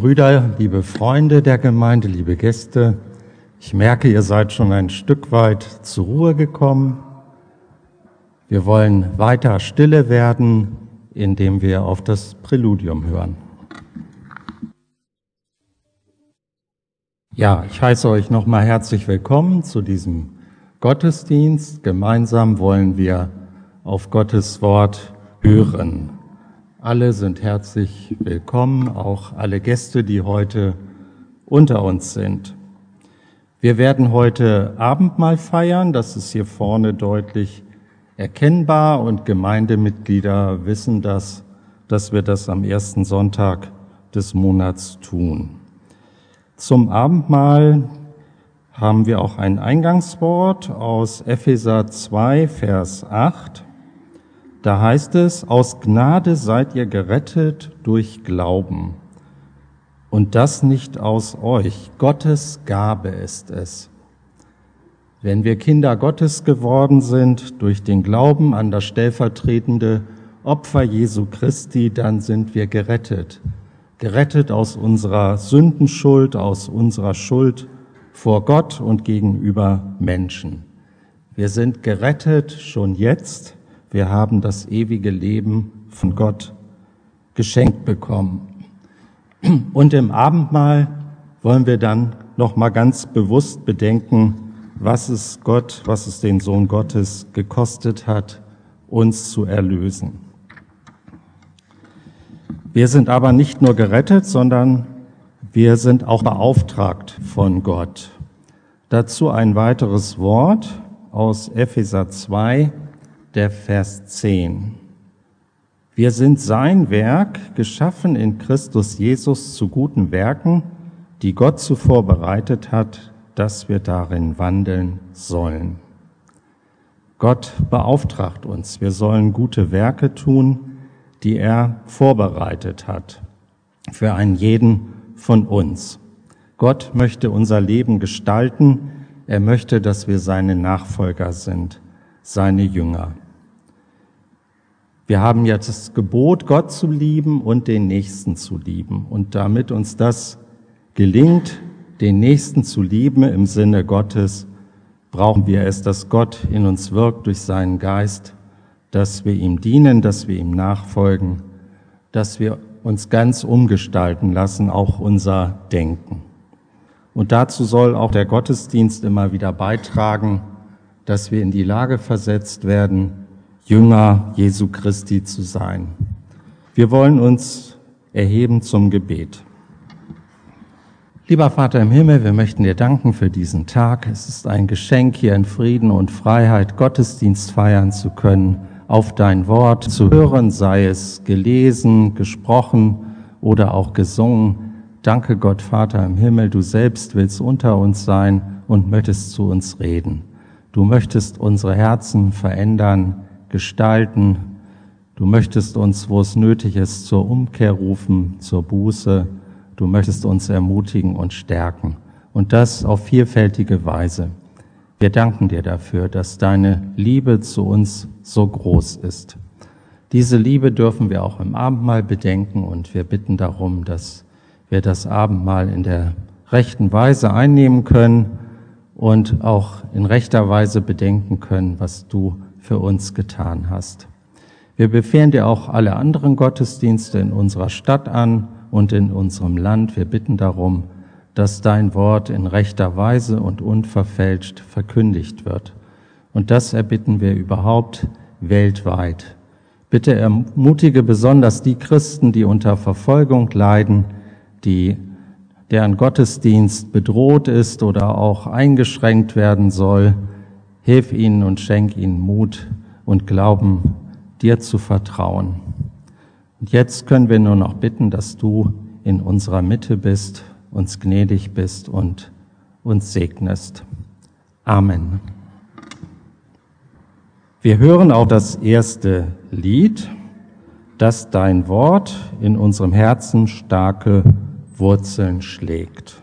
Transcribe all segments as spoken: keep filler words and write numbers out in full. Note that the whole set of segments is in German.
Brüder, liebe Freunde der Gemeinde, liebe Gäste, ich merke, ihr seid schon ein Stück weit zur Ruhe gekommen. Wir wollen weiter stille werden, indem wir auf das Präludium hören. Ja, ich heiße euch nochmal herzlich willkommen zu diesem Gottesdienst. Gemeinsam wollen wir auf Gottes Wort hören. Alle sind herzlich willkommen, auch alle Gäste, die heute unter uns sind. Wir werden heute Abendmahl feiern, das ist hier vorne deutlich erkennbar und Gemeindemitglieder wissen das, dass wir das am ersten Sonntag des Monats tun. Zum Abendmahl haben wir auch ein Eingangswort aus Epheser zwei, Vers acht. Da heißt es, aus Gnade seid ihr gerettet durch Glauben. Und das nicht aus euch, Gottes Gabe ist es. Wenn wir Kinder Gottes geworden sind durch den Glauben an das stellvertretende Opfer Jesu Christi, dann sind wir gerettet. Gerettet aus unserer Sündenschuld, aus unserer Schuld vor Gott und gegenüber Menschen. Wir sind gerettet schon jetzt. Wir haben das ewige Leben von Gott geschenkt bekommen. Und im Abendmahl wollen wir dann noch mal ganz bewusst bedenken, was es Gott, was es den Sohn Gottes gekostet hat, uns zu erlösen. Wir sind aber nicht nur gerettet, sondern wir sind auch beauftragt von Gott. Dazu ein weiteres Wort aus Epheser zwei, der Vers zehn. Wir sind sein Werk, geschaffen in Christus Jesus zu guten Werken, die Gott zuvor bereitet hat, dass wir darin wandeln sollen. Gott beauftragt uns, wir sollen gute Werke tun, die er vorbereitet hat für einen jeden von uns. Gott möchte unser Leben gestalten, er möchte, dass wir seine Nachfolger sind, seine Jünger. Wir haben jetzt das Gebot, Gott zu lieben und den Nächsten zu lieben. Und damit uns das gelingt, den Nächsten zu lieben im Sinne Gottes, brauchen wir es, dass Gott in uns wirkt durch seinen Geist, dass wir ihm dienen, dass wir ihm nachfolgen, dass wir uns ganz umgestalten lassen, auch unser Denken. Und dazu soll auch der Gottesdienst immer wieder beitragen, dass wir in die Lage versetzt werden, Jünger Jesu Christi zu sein. Wir wollen uns erheben zum Gebet. Lieber Vater im Himmel, wir möchten dir danken für diesen Tag. Es ist ein Geschenk, hier in Frieden und Freiheit Gottesdienst feiern zu können, auf dein Wort zu hören, sei es gelesen, gesprochen oder auch gesungen. Danke Gott, Vater im Himmel, du selbst willst unter uns sein und möchtest zu uns reden. Du möchtest unsere Herzen verändern, gestalten. Du möchtest uns, wo es nötig ist, zur Umkehr rufen, zur Buße. Du möchtest uns ermutigen und stärken. Und das auf vielfältige Weise. Wir danken dir dafür, dass deine Liebe zu uns so groß ist. Diese Liebe dürfen wir auch im Abendmahl bedenken und wir bitten darum, dass wir das Abendmahl in der rechten Weise einnehmen können und auch in rechter Weise bedenken können, was du für uns getan hast. Wir befehlen dir auch alle anderen Gottesdienste in unserer Stadt an und in unserem Land. Wir bitten darum, dass dein Wort in rechter Weise und unverfälscht verkündigt wird. Und das erbitten wir überhaupt weltweit. Bitte ermutige besonders die Christen, die unter Verfolgung leiden, die, deren Gottesdienst bedroht ist oder auch eingeschränkt werden soll. Hilf ihnen und schenk ihnen Mut und Glauben, dir zu vertrauen. Und jetzt können wir nur noch bitten, dass du in unserer Mitte bist, uns gnädig bist und uns segnest. Amen. Wir hören auch das erste Lied, dass dein Wort in unserem Herzen starke Wurzeln schlägt.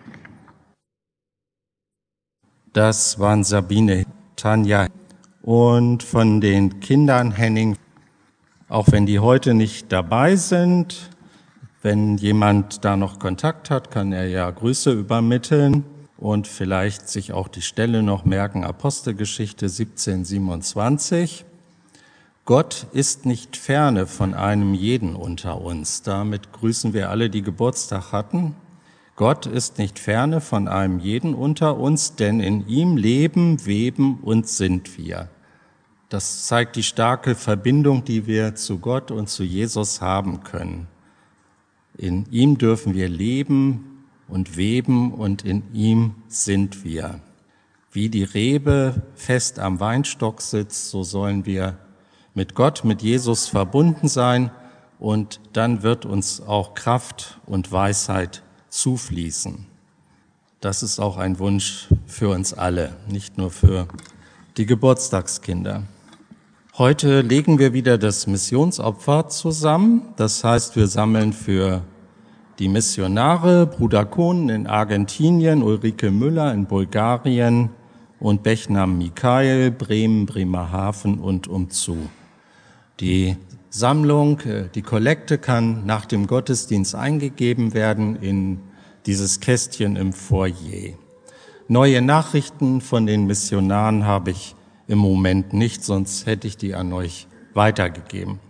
Das waren Sabine, Tanja und von den Kindern Henning, auch wenn die heute nicht dabei sind, Wenn jemand da noch Kontakt hat, kann er ja Grüße übermitteln und vielleicht sich auch die Stelle noch merken, Apostelgeschichte siebzehn siebenundzwanzig. Gott ist nicht ferne von einem jeden unter uns. Damit grüßen wir alle, die Geburtstag hatten. Gott ist nicht ferne von einem jeden unter uns, denn in ihm leben, weben und sind wir. Das zeigt die starke Verbindung, die wir zu Gott und zu Jesus haben können. In ihm dürfen wir leben und weben und in ihm sind wir. Wie die Rebe fest am Weinstock sitzt, so sollen wir mit Gott, mit Jesus verbunden sein und dann wird uns auch Kraft und Weisheit zufließen. Das ist auch ein Wunsch für uns alle, nicht nur für die Geburtstagskinder. Heute legen wir wieder das Missionsopfer zusammen. Das heißt, wir sammeln für die Missionare Bruder Kohn in Argentinien, Ulrike Müller in Bulgarien und Bechnam Michael, Bremen, Bremerhaven und umzu. Die Sammlung, die Kollekte kann nach dem Gottesdienst eingegeben werden in dieses Kästchen im Foyer. Neue Nachrichten von den Missionaren habe ich im Moment nicht, sonst hätte ich die an euch weitergegeben.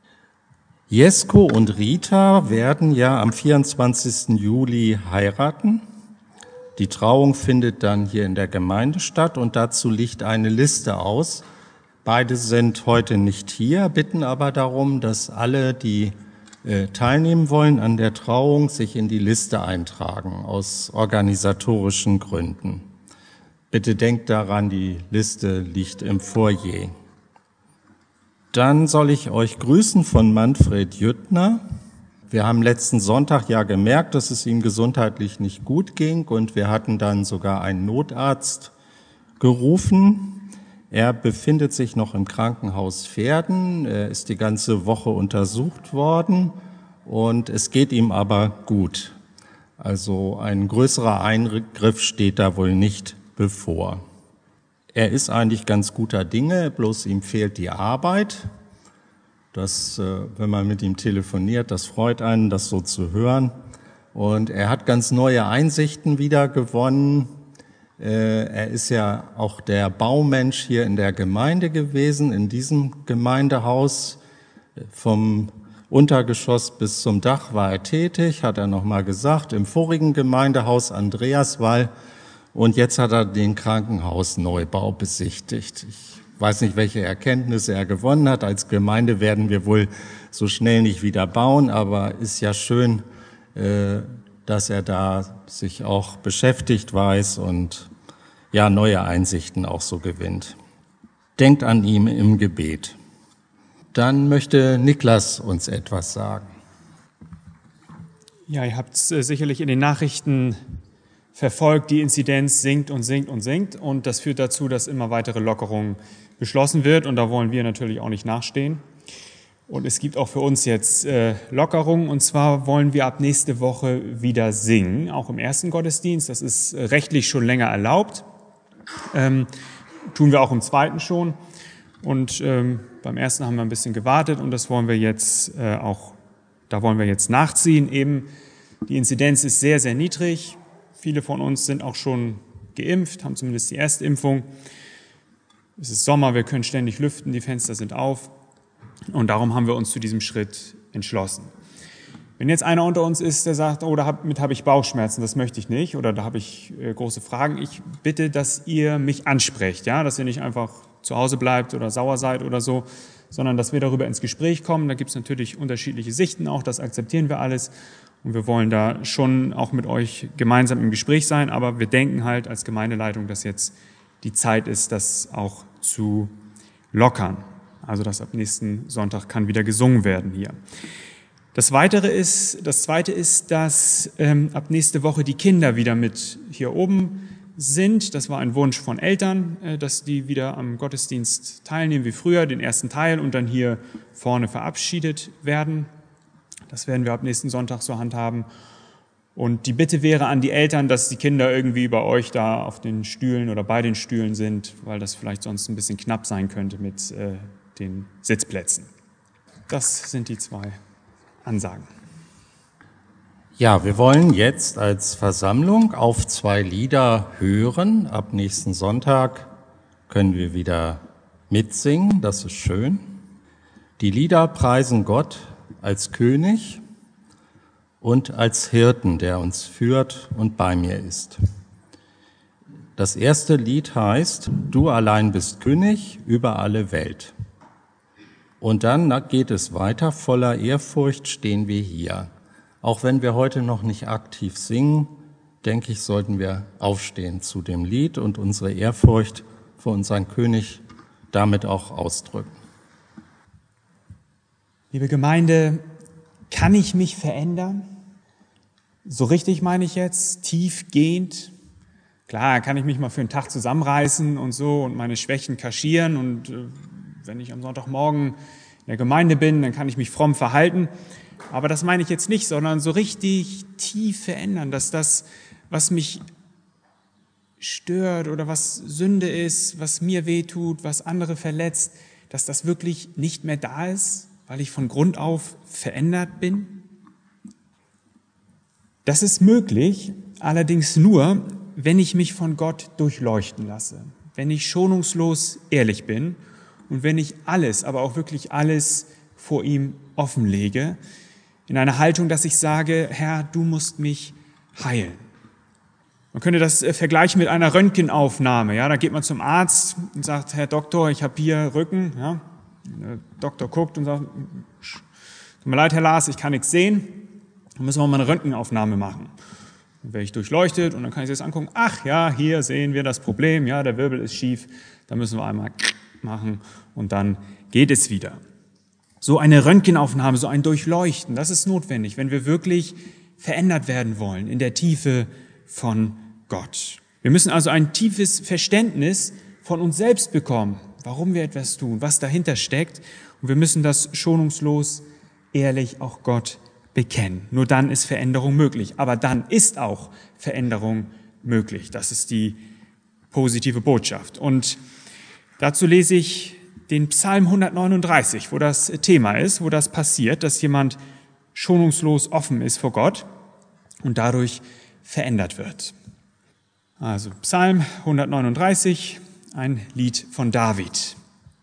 Jesko und Rita werden ja am vierundzwanzigsten Juli heiraten. Die Trauung findet dann hier in der Gemeinde statt und dazu liegt eine Liste aus. Beide sind heute nicht hier, bitten aber darum, dass alle, die äh, teilnehmen wollen an der Trauung, sich in die Liste eintragen, aus organisatorischen Gründen. Bitte denkt daran, die Liste liegt im Foyer. Dann soll ich euch grüßen von Manfred Jüttner. Wir haben letzten Sonntag ja gemerkt, dass es ihm gesundheitlich nicht gut ging und wir hatten dann sogar einen Notarzt gerufen. Er befindet sich noch im Krankenhaus Verden, er ist die ganze Woche untersucht worden und es geht ihm aber gut. Also ein größerer Eingriff steht da wohl nicht bevor. Er ist eigentlich ganz guter Dinge, bloß ihm fehlt die Arbeit. Das, wenn man mit ihm telefoniert, das freut einen, das so zu hören. Und er hat ganz neue Einsichten wieder gewonnen. Er ist ja auch der Baumensch hier in der Gemeinde gewesen, in diesem Gemeindehaus. Vom Untergeschoss bis zum Dach war er tätig, hat er nochmal gesagt, im vorigen Gemeindehaus Andreaswall. Und jetzt hat er den Krankenhausneubau besichtigt. Ich weiß nicht, welche Erkenntnisse er gewonnen hat. Als Gemeinde werden wir wohl so schnell nicht wieder bauen, aber ist ja schön, dass er da sich auch beschäftigt weiß und ja neue Einsichten auch so gewinnt. Denkt an ihn im Gebet. Dann möchte Niklas uns etwas sagen. Ja, ihr habt äh, sicherlich in den Nachrichten verfolgt, die Inzidenz sinkt und sinkt und sinkt und das führt dazu, dass immer weitere Lockerungen beschlossen wird und da wollen wir natürlich auch nicht nachstehen. Und es gibt auch für uns jetzt äh, Lockerungen und zwar wollen wir ab nächste Woche wieder singen, auch im ersten Gottesdienst. Das ist äh, rechtlich schon länger erlaubt, ähm, tun wir auch im zweiten schon und ähm, beim ersten haben wir ein bisschen gewartet und das wollen wir jetzt äh, auch, da wollen wir jetzt nachziehen. Eben die Inzidenz ist sehr, sehr niedrig. Viele von uns sind auch schon geimpft, haben zumindest die Erstimpfung. Es ist Sommer, wir können ständig lüften, die Fenster sind auf. Und darum haben wir uns zu diesem Schritt entschlossen. Wenn jetzt einer unter uns ist, der sagt, oh, damit habe ich Bauchschmerzen, das möchte ich nicht, oder da habe ich äh, große Fragen, ich bitte, dass ihr mich ansprecht, ja, dass ihr nicht einfach zu Hause bleibt oder sauer seid oder so, sondern dass wir darüber ins Gespräch kommen. Da gibt es natürlich unterschiedliche Sichten auch, das akzeptieren wir alles. Und wir wollen da schon auch mit euch gemeinsam im Gespräch sein, aber wir denken halt als Gemeindeleitung, dass jetzt die Zeit ist, das auch zu lockern. Also dass ab nächsten Sonntag kann wieder gesungen werden hier. Das Weitere ist, das Zweite ist, dass ähm, ab nächste Woche die Kinder wieder mit hier oben sind. Das war ein Wunsch von Eltern, äh, dass die wieder am Gottesdienst teilnehmen wie früher, den ersten Teil und dann hier vorne verabschiedet werden. Das werden wir ab nächsten Sonntag so handhaben. Und die Bitte wäre an die Eltern, dass die Kinder irgendwie bei euch da auf den Stühlen oder bei den Stühlen sind, weil das vielleicht sonst ein bisschen knapp sein könnte mit äh, den Sitzplätzen. Das sind die zwei Ansagen. Ja, wir wollen jetzt als Versammlung auf zwei Lieder hören. Ab nächsten Sonntag können wir wieder mitsingen, das ist schön. Die Lieder preisen Gott als König und als Hirten, der uns führt und bei mir ist. Das erste Lied heißt, du allein bist König über alle Welt. Und dann geht es weiter, voller Ehrfurcht stehen wir hier. Auch wenn wir heute noch nicht aktiv singen, denke ich, sollten wir aufstehen zu dem Lied und unsere Ehrfurcht für unseren König damit auch ausdrücken. Liebe Gemeinde, kann ich mich verändern? So richtig meine ich jetzt, tiefgehend. Klar, kann ich mich mal für einen Tag zusammenreißen und so und meine Schwächen kaschieren und äh, wenn ich am Sonntagmorgen in der Gemeinde bin, dann kann ich mich fromm verhalten. Aber das meine ich jetzt nicht, sondern so richtig tief verändern, dass das, was mich stört oder was Sünde ist, was mir wehtut, was andere verletzt, dass das wirklich nicht mehr da ist, weil ich von Grund auf verändert bin. Das ist möglich, allerdings nur, wenn ich mich von Gott durchleuchten lasse, wenn ich schonungslos ehrlich bin und wenn ich alles, aber auch wirklich alles vor ihm offenlege, in einer Haltung, dass ich sage, Herr, du musst mich heilen. Man könnte das vergleichen mit einer Röntgenaufnahme. Ja, da geht man zum Arzt und sagt, Herr Doktor, ich habe hier Rücken. Ja, der Doktor guckt und sagt, tut mir leid, Herr Lars, ich kann nichts sehen. Dann müssen wir mal eine Röntgenaufnahme machen. Dann werde ich durchleuchtet und dann kann ich das angucken. Ach ja, hier sehen wir das Problem. Ja, der Wirbel ist schief. Da müssen wir einmal machen und dann geht es wieder. So eine Röntgenaufnahme, so ein Durchleuchten, das ist notwendig, wenn wir wirklich verändert werden wollen in der Tiefe von Gott. Wir müssen also ein tiefes Verständnis von uns selbst bekommen, warum wir etwas tun, was dahinter steckt. Und wir müssen das schonungslos, ehrlich auch Gott bekennen. Nur dann ist Veränderung möglich. Aber dann ist auch Veränderung möglich. Das ist die positive Botschaft. Und dazu lese ich den Psalm hundertneununddreißig, wo das Thema ist, wo das passiert, dass jemand schonungslos offen ist vor Gott und dadurch verändert wird. Also Psalm hundertneununddreißig, ein Lied von David.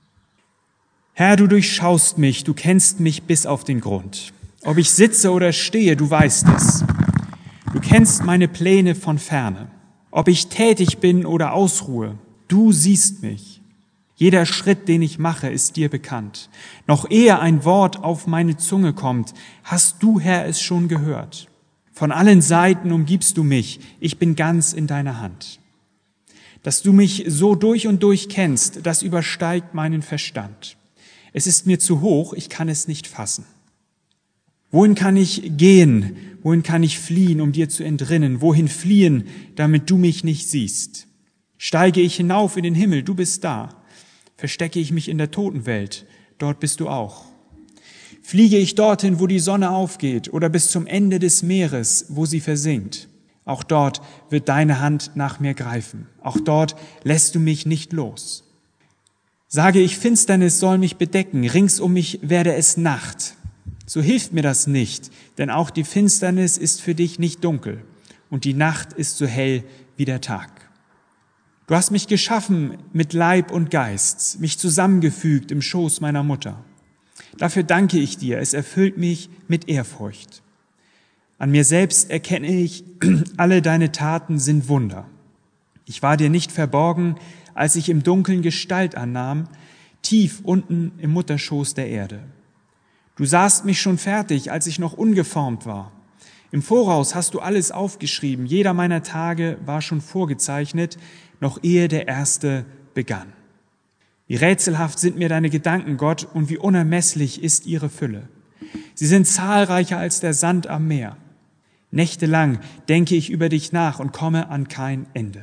Herr, du durchschaust mich, du kennst mich bis auf den Grund. Ob ich sitze oder stehe, du weißt es. Du kennst meine Pläne von ferne. Ob ich tätig bin oder ausruhe, du siehst mich. Jeder Schritt, den ich mache, ist dir bekannt. Noch ehe ein Wort auf meine Zunge kommt, hast du, Herr, es schon gehört. Von allen Seiten umgibst du mich, ich bin ganz in deiner Hand. Dass du mich so durch und durch kennst, das übersteigt meinen Verstand. Es ist mir zu hoch, ich kann es nicht fassen. Wohin kann ich gehen, wohin kann ich fliehen, um dir zu entrinnen? Wohin fliehen, damit du mich nicht siehst? Steige ich hinauf in den Himmel, du bist da. Verstecke ich mich in der Totenwelt, dort bist du auch. Fliege ich dorthin, wo die Sonne aufgeht, oder bis zum Ende des Meeres, wo sie versinkt. Auch dort wird deine Hand nach mir greifen. Auch dort lässt du mich nicht los. Sage ich, Finsternis soll mich bedecken, rings um mich werde es Nacht. So hilft mir das nicht, denn auch die Finsternis ist für dich nicht dunkel und die Nacht ist so hell wie der Tag. Du hast mich geschaffen mit Leib und Geist, mich zusammengefügt im Schoß meiner Mutter. Dafür danke ich dir, es erfüllt mich mit Ehrfurcht. An mir selbst erkenne ich, alle deine Taten sind Wunder. Ich war dir nicht verborgen, als ich im Dunkeln Gestalt annahm, tief unten im Mutterschoß der Erde. Du sahst mich schon fertig, als ich noch ungeformt war. Im Voraus hast du alles aufgeschrieben, jeder meiner Tage war schon vorgezeichnet, noch ehe der erste begann. Wie rätselhaft sind mir deine Gedanken, Gott, und wie unermesslich ist ihre Fülle. Sie sind zahlreicher als der Sand am Meer. Nächtelang denke ich über dich nach und komme an kein Ende.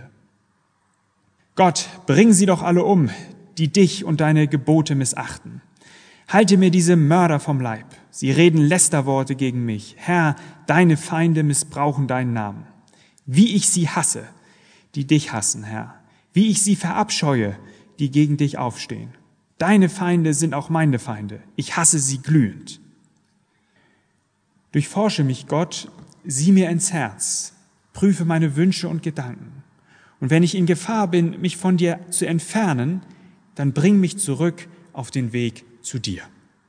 Gott, bring sie doch alle um, die dich und deine Gebote missachten. Halte mir diese Mörder vom Leib. Sie reden Lästerworte gegen mich. Herr, deine Feinde missbrauchen deinen Namen. Wie ich sie hasse, die dich hassen, Herr. Wie ich sie verabscheue, die gegen dich aufstehen. Deine Feinde sind auch meine Feinde. Ich hasse sie glühend. Durchforsche mich, Gott, sieh mir ins Herz, prüfe meine Wünsche und Gedanken. Und wenn ich in Gefahr bin, mich von dir zu entfernen, dann bring mich zurück auf den Weg zu dir.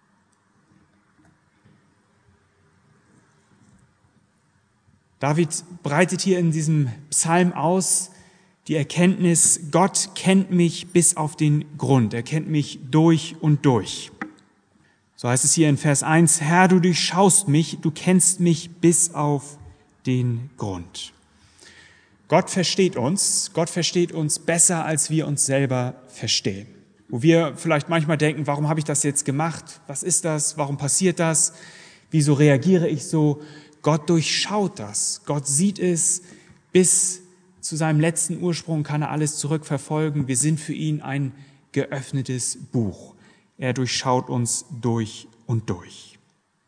David breitet hier in diesem Psalm aus die Erkenntnis, Gott kennt mich bis auf den Grund. Er kennt mich durch und durch. So heißt es hier in Vers eins, Herr, du durchschaust mich, du kennst mich bis auf den Grund. Gott versteht uns, Gott versteht uns besser, als wir uns selber verstehen. Wo wir vielleicht manchmal denken, warum habe ich das jetzt gemacht? Was ist das? Warum passiert das? Wieso reagiere ich so? Gott durchschaut das. Gott sieht es bis zu seinem letzten Ursprung, kann er alles zurückverfolgen. Wir sind für ihn ein geöffnetes Buch. Er durchschaut uns durch und durch.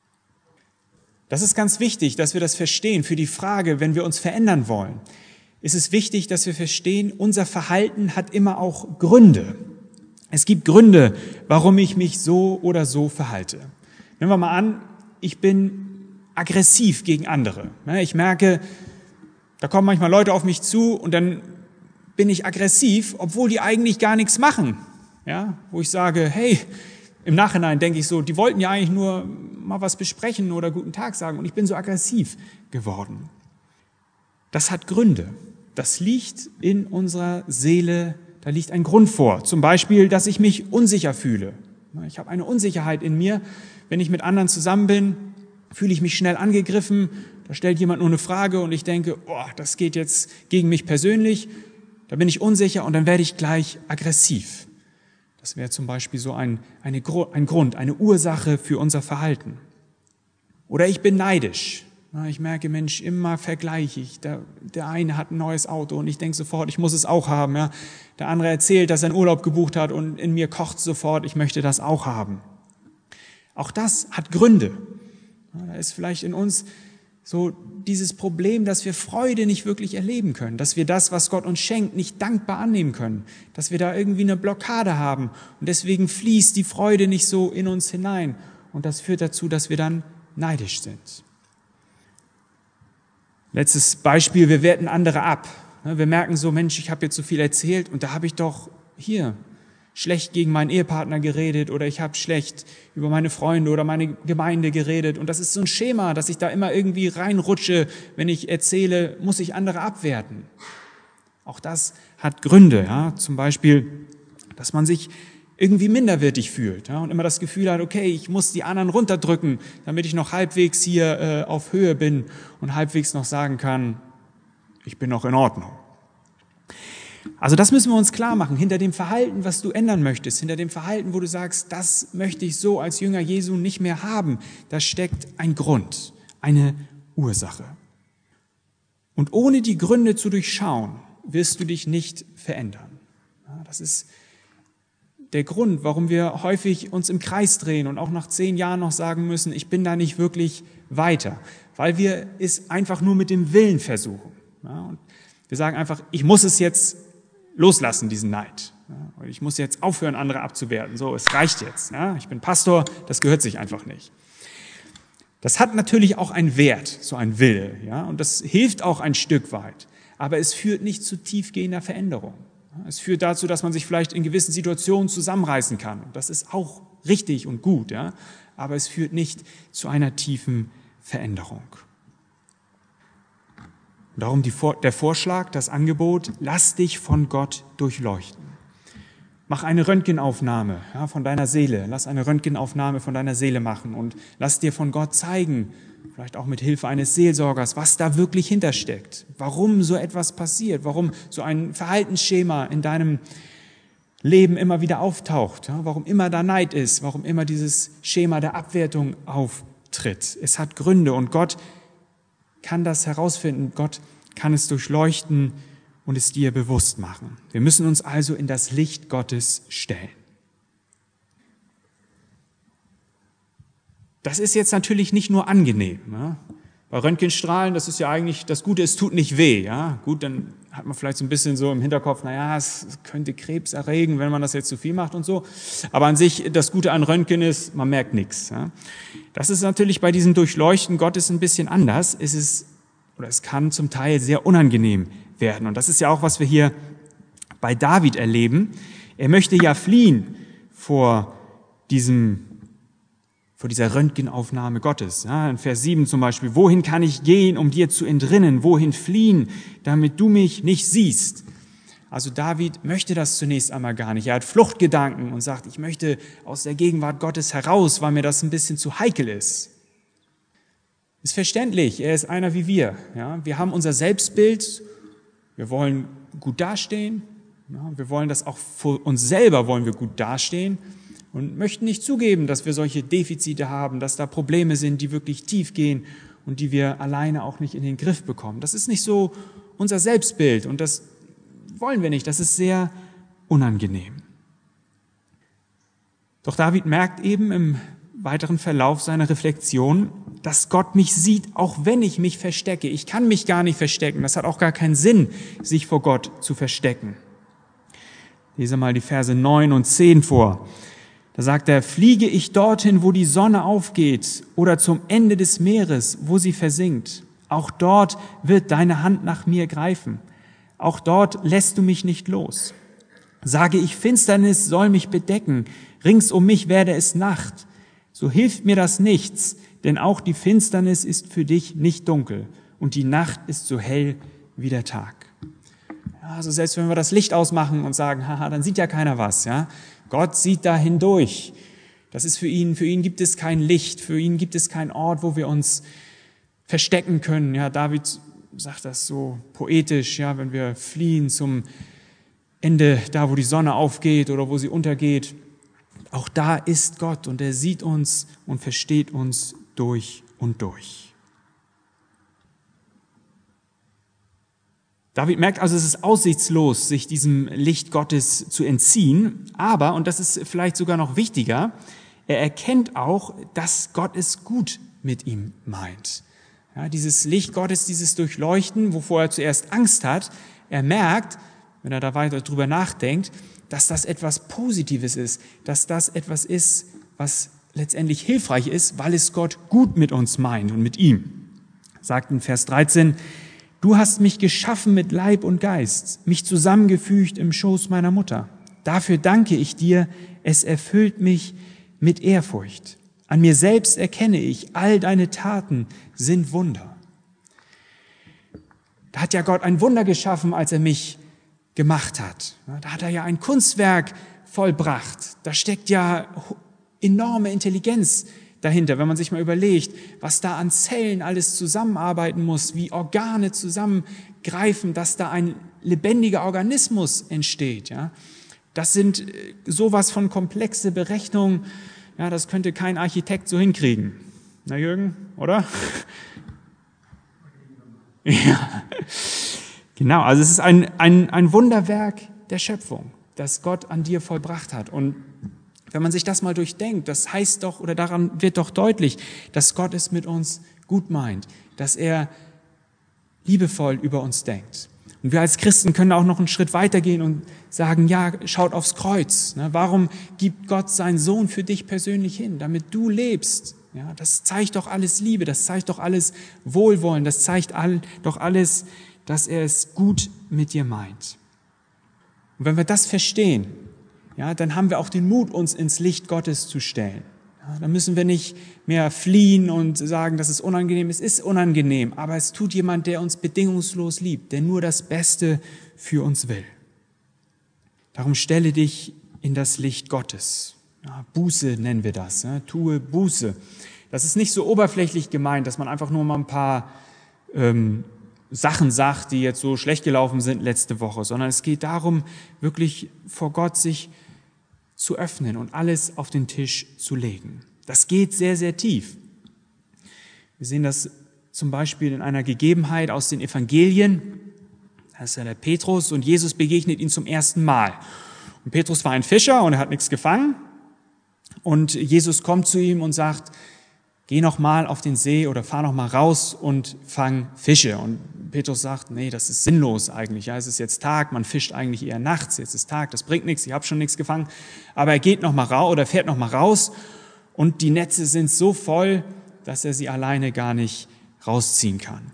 Das ist ganz wichtig, dass wir das verstehen. Für die Frage, wenn wir uns verändern wollen, ist es wichtig, dass wir verstehen, unser Verhalten hat immer auch Gründe. Es gibt Gründe, warum ich mich so oder so verhalte. Nehmen wir mal an, ich bin aggressiv gegen andere. Ich merke, da kommen manchmal Leute auf mich zu und dann bin ich aggressiv, obwohl die eigentlich gar nichts machen. Ja, wo ich sage, hey, im Nachhinein denke ich so, die wollten ja eigentlich nur mal was besprechen oder guten Tag sagen und ich bin so aggressiv geworden. Das hat Gründe. Das liegt in unserer Seele, da liegt ein Grund vor. Zum Beispiel, dass ich mich unsicher fühle. Ich habe eine Unsicherheit in mir. Wenn ich mit anderen zusammen bin, fühle ich mich schnell angegriffen. Da stellt jemand nur eine Frage und ich denke, oh, das geht jetzt gegen mich persönlich. Da bin ich unsicher und dann werde ich gleich aggressiv. Das wäre zum Beispiel so ein, eine, ein Grund, eine Ursache für unser Verhalten. Oder ich bin neidisch. Ich merke, Mensch, immer vergleiche ich. Der, der eine hat ein neues Auto und ich denke sofort, ich muss es auch haben. Ja. Der andere erzählt, dass er einen Urlaub gebucht hat und in mir kocht sofort, ich möchte das auch haben. Auch das hat Gründe. Da ist vielleicht in uns so dieses Problem, dass wir Freude nicht wirklich erleben können, dass wir das, was Gott uns schenkt, nicht dankbar annehmen können, dass wir da irgendwie eine Blockade haben und deswegen fließt die Freude nicht so in uns hinein und das führt dazu, dass wir dann neidisch sind. Letztes Beispiel, wir werten andere ab. Wir merken so, Mensch, ich habe jetzt so viel erzählt und da habe ich doch hier schlecht gegen meinen Ehepartner geredet oder ich habe schlecht über meine Freunde oder meine Gemeinde geredet. Und das ist so ein Schema, dass ich da immer irgendwie reinrutsche. Wenn ich erzähle, muss ich andere abwerten. Auch das hat Gründe. Ja? Zum Beispiel, dass man sich irgendwie minderwertig fühlt, ja? Und immer das Gefühl hat, okay, ich muss die anderen runterdrücken, damit ich noch halbwegs hier äh, auf Höhe bin und halbwegs noch sagen kann, ich bin noch in Ordnung. Also das müssen wir uns klar machen, hinter dem Verhalten, was du ändern möchtest, hinter dem Verhalten, wo du sagst, das möchte ich so als Jünger Jesu nicht mehr haben, da steckt ein Grund, eine Ursache. Und ohne die Gründe zu durchschauen, wirst du dich nicht verändern. Ja, das ist der Grund, warum wir häufig uns im Kreis drehen und auch nach zehn Jahren noch sagen müssen, ich bin da nicht wirklich weiter, weil wir es einfach nur mit dem Willen versuchen. Ja, und wir sagen einfach, ich muss es jetzt loslassen, diesen Neid. Ja, ich muss jetzt aufhören, andere abzuwerten. So, es reicht jetzt. Ja, ich bin Pastor, das gehört sich einfach nicht. Das hat natürlich auch einen Wert, so ein Wille. Ja, und das hilft auch ein Stück weit. Aber es führt nicht zu tiefgehender Veränderung. Es führt dazu, dass man sich vielleicht in gewissen Situationen zusammenreißen kann. Und das ist auch richtig und gut. Ja, aber es führt nicht zu einer tiefen Veränderung. Darum die, der Vorschlag, das Angebot, lass dich von Gott durchleuchten. Mach eine Röntgenaufnahme ja, von deiner Seele. Lass eine Röntgenaufnahme von deiner Seele machen und lass dir von Gott zeigen, vielleicht auch mit Hilfe eines Seelsorgers, was da wirklich hintersteckt. Warum so etwas passiert, warum so ein Verhaltensschema in deinem Leben immer wieder auftaucht, ja, warum immer da Neid ist, warum immer dieses Schema der Abwertung auftritt. Es hat Gründe und Gott kann das herausfinden, Gott kann es durchleuchten und es dir bewusst machen. Wir müssen uns also in das Licht Gottes stellen. Das ist jetzt natürlich nicht nur angenehm. Ja? Bei Röntgenstrahlen, das ist ja eigentlich, das Gute, es tut nicht weh. Ja? Gut, dann hat man vielleicht so ein bisschen so im Hinterkopf, naja, es könnte Krebs erregen, wenn man das jetzt zu viel macht und so. Aber an sich, das Gute an Röntgen ist, man merkt nichts. Ja? Das ist natürlich bei diesem Durchleuchten Gottes ein bisschen anders. Es ist oder es kann zum Teil sehr unangenehm werden. Und das ist ja auch, was wir hier bei David erleben. Er möchte ja fliehen vor diesem, vor dieser Röntgenaufnahme Gottes. Ja, in Vers sieben zum Beispiel: Wohin kann ich gehen, um dir zu entrinnen? Wohin fliehen, damit du mich nicht siehst? Also David möchte das zunächst einmal gar nicht. Er hat Fluchtgedanken und sagt, ich möchte aus der Gegenwart Gottes heraus, weil mir das ein bisschen zu heikel ist. Ist verständlich, er ist einer wie wir. Ja, wir haben unser Selbstbild, wir wollen gut dastehen, ja, wir wollen das auch vor uns selber wollen wir gut dastehen und möchten nicht zugeben, dass wir solche Defizite haben, dass da Probleme sind, die wirklich tief gehen und die wir alleine auch nicht in den Griff bekommen. Das ist nicht so unser Selbstbild und das wollen wir nicht, das ist sehr unangenehm. Doch David merkt eben im weiteren Verlauf seiner Reflexion, dass Gott mich sieht, auch wenn ich mich verstecke. Ich kann mich gar nicht verstecken, das hat auch gar keinen Sinn, sich vor Gott zu verstecken. Ich lese mal die Verse neun und zehn vor. Da sagt er, fliege ich dorthin, wo die Sonne aufgeht, oder zum Ende des Meeres, wo sie versinkt. Auch dort wird deine Hand nach mir greifen. Auch dort lässt du mich nicht los. Sage ich, Finsternis soll mich bedecken, rings um mich werde es Nacht. So hilft mir das nichts, denn auch die Finsternis ist für dich nicht dunkel und die Nacht ist so hell wie der Tag. Ja, also selbst wenn wir das Licht ausmachen und sagen, haha, dann sieht ja keiner was, ja. Gott sieht da hindurch. Das ist für ihn, für ihn gibt es kein Licht, für ihn gibt es keinen Ort, wo wir uns verstecken können. Ja, David sagt das so poetisch, ja, wenn wir fliehen zum Ende, da wo die Sonne aufgeht oder wo sie untergeht. Auch da ist Gott und er sieht uns und versteht uns durch und durch. David merkt also, es ist aussichtslos, sich diesem Licht Gottes zu entziehen, aber, und das ist vielleicht sogar noch wichtiger, er erkennt auch, dass Gott es gut mit ihm meint. Ja, dieses Licht Gottes, dieses Durchleuchten, wovor er zuerst Angst hat, er merkt, wenn er da weiter drüber nachdenkt, dass das etwas Positives ist, dass das etwas ist, was letztendlich hilfreich ist, weil es Gott gut mit uns meint und mit ihm. Sagt in Vers dreizehn, du hast mich geschaffen mit Leib und Geist, mich zusammengefügt im Schoß meiner Mutter. Dafür danke ich dir, es erfüllt mich mit Ehrfurcht. An mir selbst erkenne ich, all deine Taten sind Wunder. Da hat ja Gott ein Wunder geschaffen, als er mich gemacht hat. Da hat er ja ein Kunstwerk vollbracht. Da steckt ja enorme Intelligenz dahinter, wenn man sich mal überlegt, was da an Zellen alles zusammenarbeiten muss, wie Organe zusammengreifen, dass da ein lebendiger Organismus entsteht. Ja, das sind sowas von komplexe Berechnungen. Ja, das könnte kein Architekt so hinkriegen. Na Jürgen, oder? Ja, genau. Also es ist ein, ein, ein Wunderwerk der Schöpfung, das Gott an dir vollbracht hat. Und wenn man sich das mal durchdenkt, das heißt doch, oder daran wird doch deutlich, dass Gott es mit uns gut meint, dass er liebevoll über uns denkt. Und wir als Christen können auch noch einen Schritt weitergehen und sagen, ja, schaut aufs Kreuz. Warum gibt Gott seinen Sohn für dich persönlich hin, damit du lebst? Ja, das zeigt doch alles Liebe, das zeigt doch alles Wohlwollen, das zeigt all, doch alles, dass er es gut mit dir meint. Und wenn wir das verstehen, ja, dann haben wir auch den Mut, uns ins Licht Gottes zu stellen. Ja, dann müssen wir nicht mehr fliehen und sagen, dass es unangenehm ist. Es ist unangenehm, aber es tut jemand, der uns bedingungslos liebt, der nur das Beste für uns will. Darum stelle dich in das Licht Gottes. Ja, Buße nennen wir das. Ja, tue Buße. Das ist nicht so oberflächlich gemeint, dass man einfach nur mal ein paar ähm, Sachen sagt, die jetzt so schlecht gelaufen sind letzte Woche, sondern es geht darum, wirklich vor Gott sich zu öffnen und alles auf den Tisch zu legen. Das geht sehr, sehr tief. Wir sehen das zum Beispiel in einer Gegebenheit aus den Evangelien. Da ist ja der Petrus und Jesus begegnet ihn zum ersten Mal. Und Petrus war ein Fischer und er hat nichts gefangen. Und Jesus kommt zu ihm und sagt, geh noch mal auf den See oder fahr noch mal raus und fang Fische. Und Petrus sagt, nee, das ist sinnlos eigentlich. Ja, es ist jetzt Tag, man fischt eigentlich eher nachts. Jetzt ist Tag, das bringt nichts, ich habe schon nichts gefangen. Aber er geht noch mal raus oder fährt noch mal raus und die Netze sind so voll, dass er sie alleine gar nicht rausziehen kann.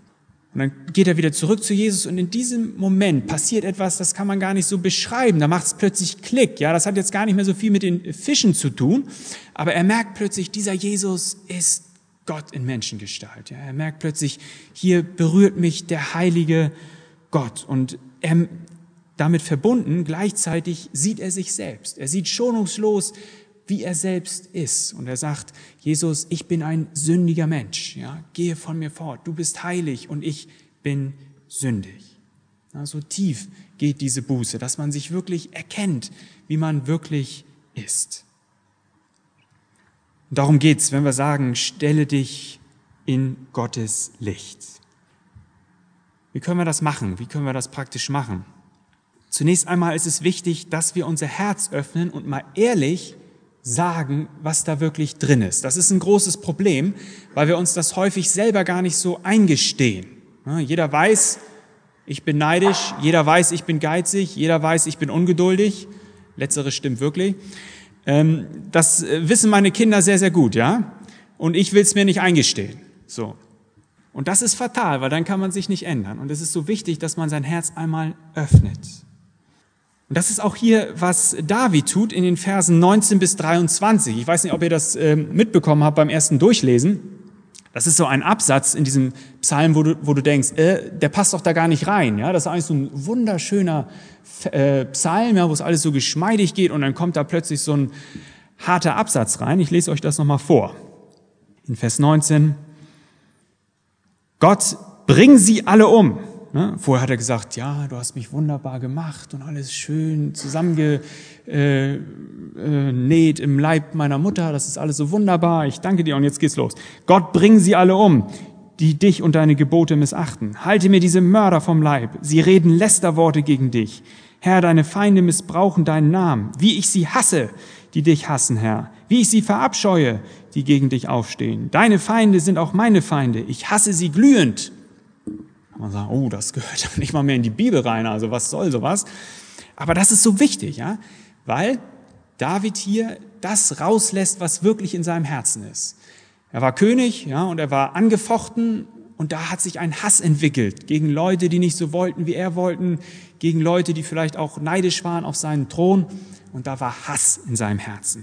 Und dann geht er wieder zurück zu Jesus und in diesem Moment passiert etwas, das kann man gar nicht so beschreiben. Da macht es plötzlich Klick. Ja, das hat jetzt gar nicht mehr so viel mit den Fischen zu tun, aber er merkt plötzlich, dieser Jesus ist Gott in Menschengestalt. Ja, er merkt plötzlich, hier berührt mich der heilige Gott und er, damit verbunden gleichzeitig sieht er sich selbst. Er sieht schonungslos, wie er selbst ist. Und er sagt, Jesus, ich bin ein sündiger Mensch. Ja, gehe von mir fort. Du bist heilig und ich bin sündig. Ja, so tief geht diese Buße, dass man sich wirklich erkennt, wie man wirklich ist. Und darum geht's, wenn wir sagen, stelle dich in Gottes Licht. Wie können wir das machen? Wie können wir das praktisch machen? Zunächst einmal ist es wichtig, dass wir unser Herz öffnen und mal ehrlich sagen, was da wirklich drin ist. Das ist ein großes Problem, weil wir uns das häufig selber gar nicht so eingestehen. Ja, jeder weiß, ich bin neidisch, jeder weiß, ich bin geizig, jeder weiß, ich bin ungeduldig. Letzteres stimmt wirklich. Ähm, das wissen meine Kinder sehr, sehr gut, ja. Und ich will es mir nicht eingestehen. So. Und das ist fatal, weil dann kann man sich nicht ändern. Und es ist so wichtig, dass man sein Herz einmal öffnet. Und das ist auch hier, was David tut in den Versen neunzehn bis dreiundzwanzig. Ich weiß nicht, ob ihr das äh, mitbekommen habt beim ersten Durchlesen. Das ist so ein Absatz in diesem Psalm, wo du, wo du denkst, äh, der passt doch da gar nicht rein. Ja, das ist eigentlich so ein wunderschöner äh, Psalm, ja, wo es alles so geschmeidig geht und dann kommt da plötzlich so ein harter Absatz rein. Ich lese euch das nochmal vor. In Vers neunzehn. Gott, bring sie alle um. Ne? Vorher hat er gesagt, ja, du hast mich wunderbar gemacht und alles schön zusammengenäht äh, äh, im Leib meiner Mutter. Das ist alles so wunderbar. Ich danke dir und jetzt geht's los. Gott, bring sie alle um, die dich und deine Gebote missachten. Halte mir diese Mörder vom Leib. Sie reden Lästerworte gegen dich. Herr, deine Feinde missbrauchen deinen Namen. Wie ich sie hasse, die dich hassen, Herr. Wie ich sie verabscheue, die gegen dich aufstehen. Deine Feinde sind auch meine Feinde. Ich hasse sie glühend. Man sagt, oh, das gehört nicht mal mehr in die Bibel rein, also was soll sowas? Aber das ist so wichtig, ja, weil David hier das rauslässt, was wirklich in seinem Herzen ist. Er war König, ja, und er war angefochten und da hat sich ein Hass entwickelt gegen Leute, die nicht so wollten, wie er wollten, gegen Leute, die vielleicht auch neidisch waren auf seinen Thron und da war Hass in seinem Herzen.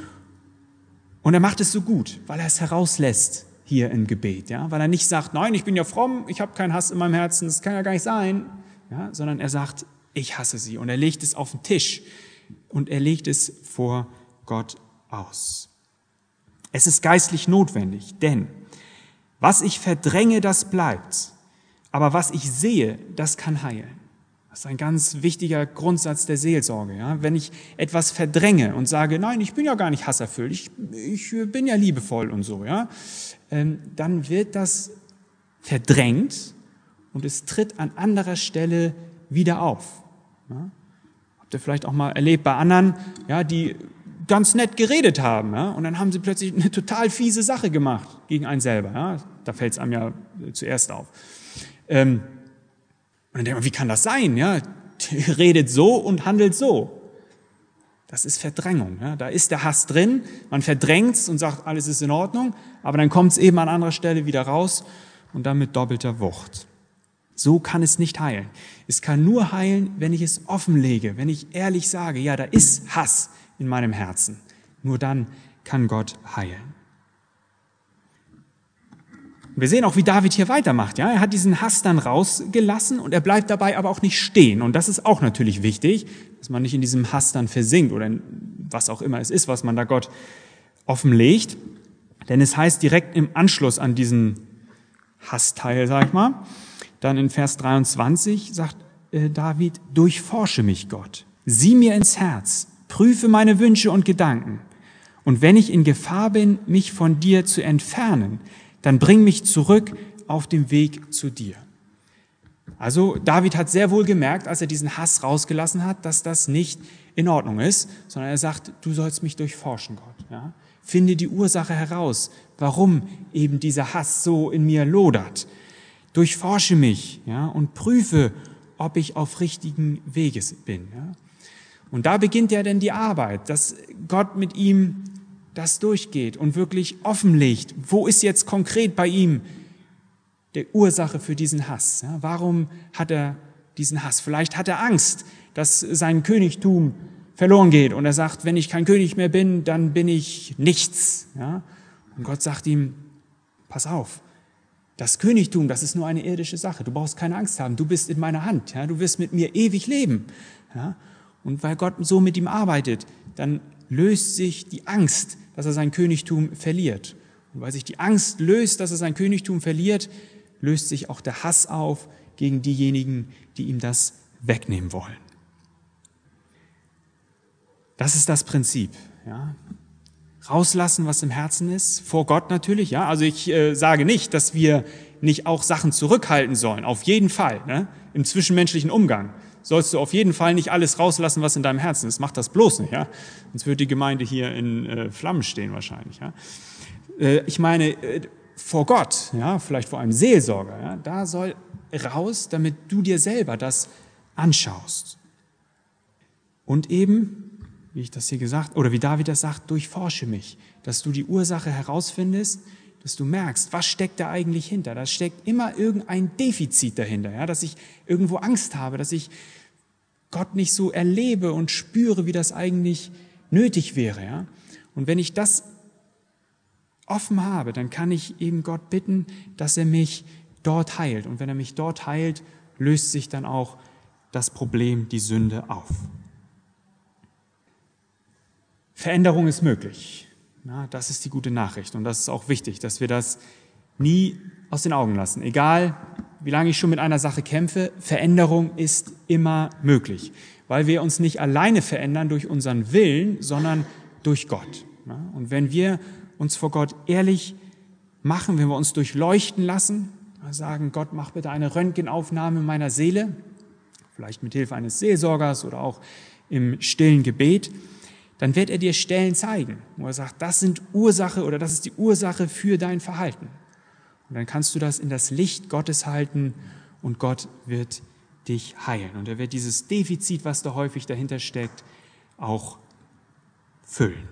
Und er macht es so gut, weil er es herauslässt. Hier im Gebet, ja, weil er nicht sagt, nein, ich bin ja fromm, ich habe keinen Hass in meinem Herzen, das kann ja gar nicht sein, ja, sondern er sagt, ich hasse sie und er legt es auf den Tisch und er legt es vor Gott aus. Es ist geistlich notwendig, denn was ich verdränge, das bleibt, aber was ich sehe, das kann heilen. Das ist ein ganz wichtiger Grundsatz der Seelsorge. Ja? Wenn ich etwas verdränge und sage, nein, ich bin ja gar nicht hasserfüllt, ich, ich bin ja liebevoll und so, ja, ähm, dann wird das verdrängt und es tritt an anderer Stelle wieder auf. Ja? Habt ihr vielleicht auch mal erlebt bei anderen, ja, die ganz nett geredet haben, ja? Und dann haben sie plötzlich eine total fiese Sache gemacht gegen einen selber. Ja? Da fällt es einem ja zuerst auf. Ähm, Und dann denkt man, wie kann das sein? Ja, die redet so und handelt so. Das ist Verdrängung. Ja? Da ist der Hass drin, man verdrängt es und sagt, alles ist in Ordnung, aber dann kommt es eben an anderer Stelle wieder raus und dann mit doppelter Wucht. So kann es nicht heilen. Es kann nur heilen, wenn ich es offenlege, wenn ich ehrlich sage, ja, da ist Hass in meinem Herzen. Nur dann kann Gott heilen. Wir sehen auch, wie David hier weitermacht. Ja, er hat diesen Hass dann rausgelassen und er bleibt dabei aber auch nicht stehen. Und das ist auch natürlich wichtig, dass man nicht in diesem Hass dann versinkt oder in was auch immer es ist, was man da Gott offenlegt. Denn es heißt direkt im Anschluss an diesen Hassteil, sag ich mal, dann in Vers dreiundzwanzig sagt äh, David, durchforsche mich, Gott, sieh mir ins Herz, prüfe meine Wünsche und Gedanken. Und wenn ich in Gefahr bin, mich von dir zu entfernen, dann bring mich zurück auf dem Weg zu dir. Also David hat sehr wohl gemerkt, als er diesen Hass rausgelassen hat, dass das nicht in Ordnung ist, sondern er sagt, du sollst mich durchforschen, Gott. Ja? Finde die Ursache heraus, warum eben dieser Hass so in mir lodert. Durchforsche mich, ja, und prüfe, ob ich auf richtigen Weges bin. Ja? Und da beginnt ja dann die Arbeit, dass Gott mit ihm das durchgeht und wirklich offenlegt, wo ist jetzt konkret bei ihm der Ursache für diesen Hass. Ja, warum hat er diesen Hass? Vielleicht hat er Angst, dass sein Königtum verloren geht und er sagt, wenn ich kein König mehr bin, dann bin ich nichts. Ja? Und Gott sagt ihm, pass auf, das Königtum, das ist nur eine irdische Sache. Du brauchst keine Angst haben, du bist in meiner Hand. Ja? Du wirst mit mir ewig leben. Ja? Und weil Gott so mit ihm arbeitet, dann löst sich die Angst, dass er sein Königtum verliert. Und weil sich die Angst löst, dass er sein Königtum verliert, löst sich auch der Hass auf gegen diejenigen, die ihm das wegnehmen wollen. Das ist das Prinzip. Ja. Rauslassen, was im Herzen ist, vor Gott natürlich. Ja. Also ich äh, sage nicht, dass wir nicht auch Sachen zurückhalten sollen, auf jeden Fall. Ne. Im zwischenmenschlichen Umgang sollst du auf jeden Fall nicht alles rauslassen, was in deinem Herzen ist. Mach das bloß nicht. Ja. Sonst wird die Gemeinde hier in äh, Flammen stehen wahrscheinlich. Ja. Äh, ich meine, äh, vor Gott, ja, vielleicht vor einem Seelsorger, ja, da soll raus, damit du dir selber das anschaust. Und eben, wie ich das hier gesagt, oder wie David das sagt, durchforsche mich, dass du die Ursache herausfindest, dass du merkst, was steckt da eigentlich hinter? Da steckt immer irgendein Defizit dahinter, ja, dass ich irgendwo Angst habe, dass ich Gott nicht so erlebe und spüre, wie das eigentlich nötig wäre, ja. Und wenn ich das offen habe, dann kann ich eben Gott bitten, dass er mich dort heilt. Und wenn er mich dort heilt, löst sich dann auch das Problem, die Sünde auf. Veränderung ist möglich. Ja, das ist die gute Nachricht. Und das ist auch wichtig, dass wir das nie aus den Augen lassen. Egal, wie lange ich schon mit einer Sache kämpfe, Veränderung ist immer möglich. Weil wir uns nicht alleine verändern durch unseren Willen, sondern durch Gott. Ja, und wenn wir uns vor Gott ehrlich machen, wenn wir uns durchleuchten lassen, sagen, Gott, mach bitte eine Röntgenaufnahme meiner Seele, vielleicht mit Hilfe eines Seelsorgers oder auch im stillen Gebet, dann wird er dir Stellen zeigen, wo er sagt, das sind Ursache oder das ist die Ursache für dein Verhalten. Und dann kannst du das in das Licht Gottes halten und Gott wird dich heilen. Und er wird dieses Defizit, was da häufig dahinter steckt, auch füllen.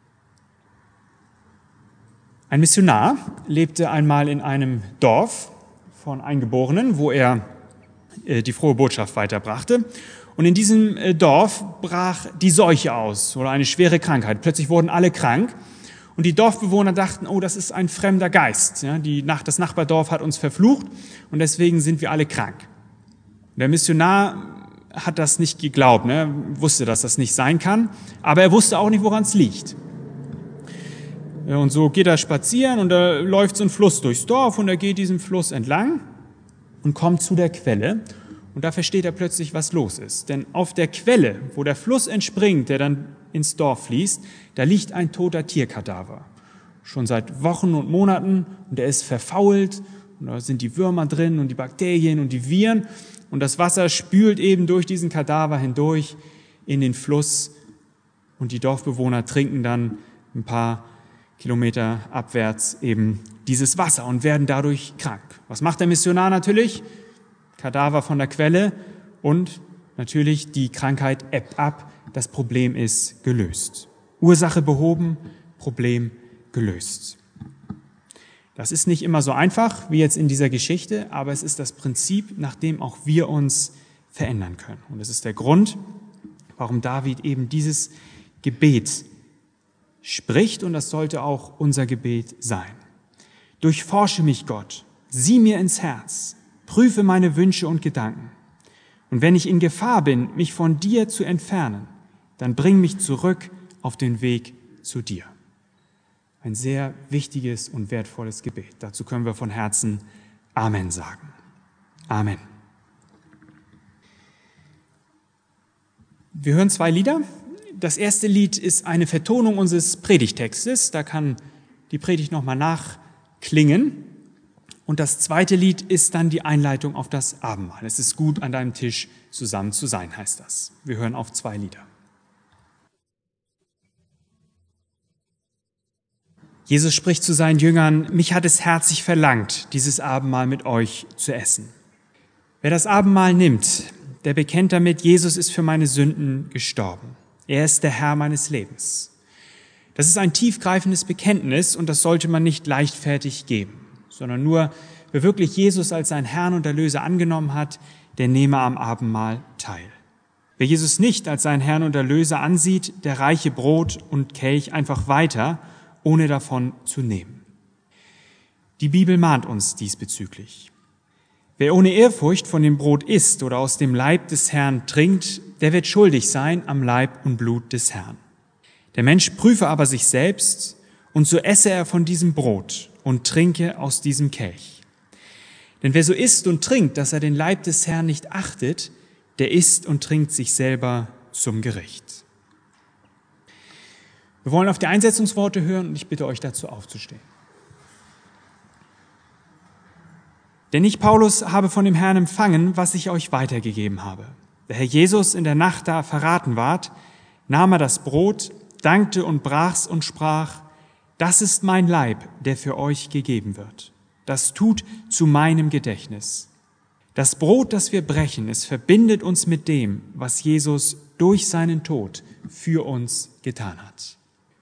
Ein Missionar lebte einmal in einem Dorf von Eingeborenen, wo er äh, die frohe Botschaft weiterbrachte. Und in diesem äh, Dorf brach die Seuche aus oder eine schwere Krankheit. Plötzlich wurden alle krank und die Dorfbewohner dachten, oh, das ist ein fremder Geist. Ja, die, nach, das Nachbardorf hat uns verflucht und deswegen sind wir alle krank. Der Missionar hat das nicht geglaubt, ne? Er wusste, dass das nicht sein kann, aber er wusste auch nicht, woran es liegt. Und so geht er spazieren und da läuft so ein Fluss durchs Dorf und er geht diesem Fluss entlang und kommt zu der Quelle und da versteht er plötzlich, was los ist. Denn auf der Quelle, wo der Fluss entspringt, der dann ins Dorf fließt, da liegt ein toter Tierkadaver. Schon seit Wochen und Monaten und er ist verfault und da sind die Würmer drin und die Bakterien und die Viren und das Wasser spült eben durch diesen Kadaver hindurch in den Fluss und die Dorfbewohner trinken dann ein paar Kilometer abwärts eben dieses Wasser und werden dadurch krank. Was macht der Missionar natürlich? Kadaver von der Quelle und natürlich die Krankheit ebbt ab. Das Problem ist gelöst. Ursache behoben, Problem gelöst. Das ist nicht immer so einfach wie jetzt in dieser Geschichte, aber es ist das Prinzip, nach dem auch wir uns verändern können. Und es ist der Grund, warum David eben dieses Gebet spricht, und das sollte auch unser Gebet sein. Durchforsche mich, Gott, sieh mir ins Herz, prüfe meine Wünsche und Gedanken. Und wenn ich in Gefahr bin, mich von dir zu entfernen, dann bring mich zurück auf den Weg zu dir. Ein sehr wichtiges und wertvolles Gebet. Dazu können wir von Herzen Amen sagen. Amen. Wir hören zwei Lieder. Das erste Lied ist eine Vertonung unseres Predigtextes. Da kann die Predigt nochmal nachklingen. Und das zweite Lied ist dann die Einleitung auf das Abendmahl. Es ist gut, an deinem Tisch zusammen zu sein, heißt das. Wir hören auf zwei Lieder. Jesus spricht zu seinen Jüngern, mich hat es herzlich verlangt, dieses Abendmahl mit euch zu essen. Wer das Abendmahl nimmt, der bekennt damit, Jesus ist für meine Sünden gestorben. Er ist der Herr meines Lebens. Das ist ein tiefgreifendes Bekenntnis und das sollte man nicht leichtfertig geben, sondern nur wer wirklich Jesus als seinen Herrn und Erlöser angenommen hat, der nehme am Abendmahl teil. Wer Jesus nicht als seinen Herrn und Erlöser ansieht, der reiche Brot und Kelch einfach weiter, ohne davon zu nehmen. Die Bibel mahnt uns diesbezüglich. Wer ohne Ehrfurcht von dem Brot isst oder aus dem Leib des Herrn trinkt, der wird schuldig sein am Leib und Blut des Herrn. Der Mensch prüfe aber sich selbst, und so esse er von diesem Brot und trinke aus diesem Kelch. Denn wer so isst und trinkt, dass er den Leib des Herrn nicht achtet, der isst und trinkt sich selber zum Gericht. Wir wollen auf die Einsetzungsworte hören und ich bitte euch dazu aufzustehen. Denn ich, Paulus, habe von dem Herrn empfangen, was ich euch weitergegeben habe. Der Herr Jesus in der Nacht, da verraten ward, nahm er das Brot, dankte und brach's und sprach, das ist mein Leib, der für euch gegeben wird. Das tut zu meinem Gedächtnis. Das Brot, das wir brechen, es verbindet uns mit dem, was Jesus durch seinen Tod für uns getan hat.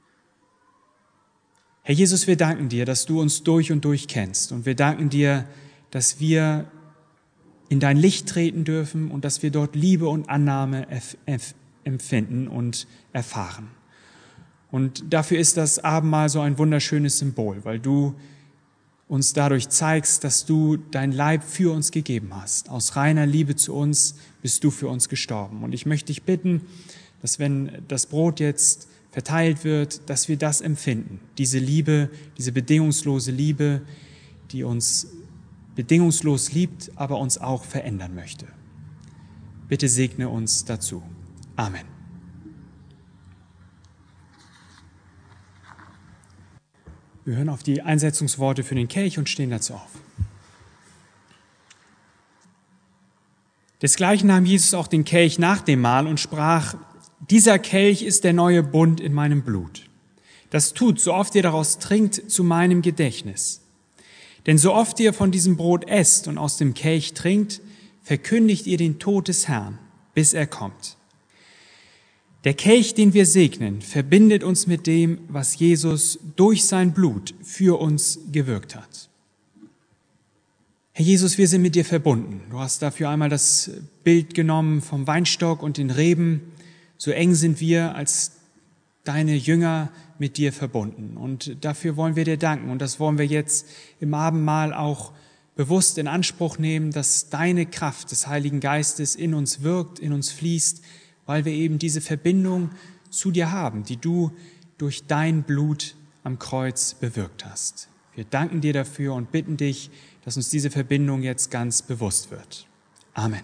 Herr Jesus, wir danken dir, dass du uns durch und durch kennst. Und wir danken dir, dass wir in dein Licht treten dürfen und dass wir dort Liebe und Annahme empfinden und erfahren. Und dafür ist das Abendmahl so ein wunderschönes Symbol, weil du uns dadurch zeigst, dass du dein Leib für uns gegeben hast. Aus reiner Liebe zu uns bist du für uns gestorben. Und ich möchte dich bitten, dass wenn das Brot jetzt verteilt wird, dass wir das empfinden. Diese Liebe, diese bedingungslose Liebe, die uns bedingungslos liebt, aber uns auch verändern möchte. Bitte segne uns dazu. Amen. Wir hören auf die Einsetzungsworte für den Kelch und stehen dazu auf. Desgleichen nahm Jesus auch den Kelch nach dem Mahl und sprach, dieser Kelch ist der neue Bund in meinem Blut. Das tut, so oft ihr daraus trinkt, zu meinem Gedächtnis. Denn so oft ihr von diesem Brot esst und aus dem Kelch trinkt, verkündigt ihr den Tod des Herrn, bis er kommt. Der Kelch, den wir segnen, verbindet uns mit dem, was Jesus durch sein Blut für uns gewirkt hat. Herr Jesus, wir sind mit dir verbunden. Du hast dafür einmal das Bild genommen vom Weinstock und den Reben. So eng sind wir als deine Jünger mit dir verbunden. Und dafür wollen wir dir danken. Und das wollen wir jetzt im Abendmahl auch bewusst in Anspruch nehmen, dass deine Kraft des Heiligen Geistes in uns wirkt, in uns fließt, weil wir eben diese Verbindung zu dir haben, die du durch dein Blut am Kreuz bewirkt hast. Wir danken dir dafür und bitten dich, dass uns diese Verbindung jetzt ganz bewusst wird. Amen.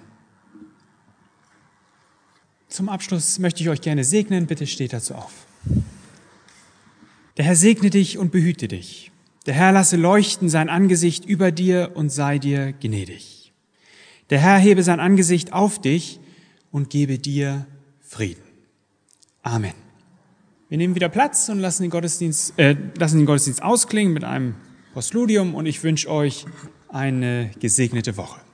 Zum Abschluss möchte ich euch gerne segnen. Bitte steht dazu auf. Der Herr segne dich und behüte dich. Der Herr lasse leuchten sein Angesicht über dir und sei dir gnädig. Der Herr hebe sein Angesicht auf dich und gebe dir Frieden. Amen. Wir nehmen wieder Platz und lassen den Gottesdienst, äh, lassen den Gottesdienst ausklingen mit einem Postludium und ich wünsche euch eine gesegnete Woche.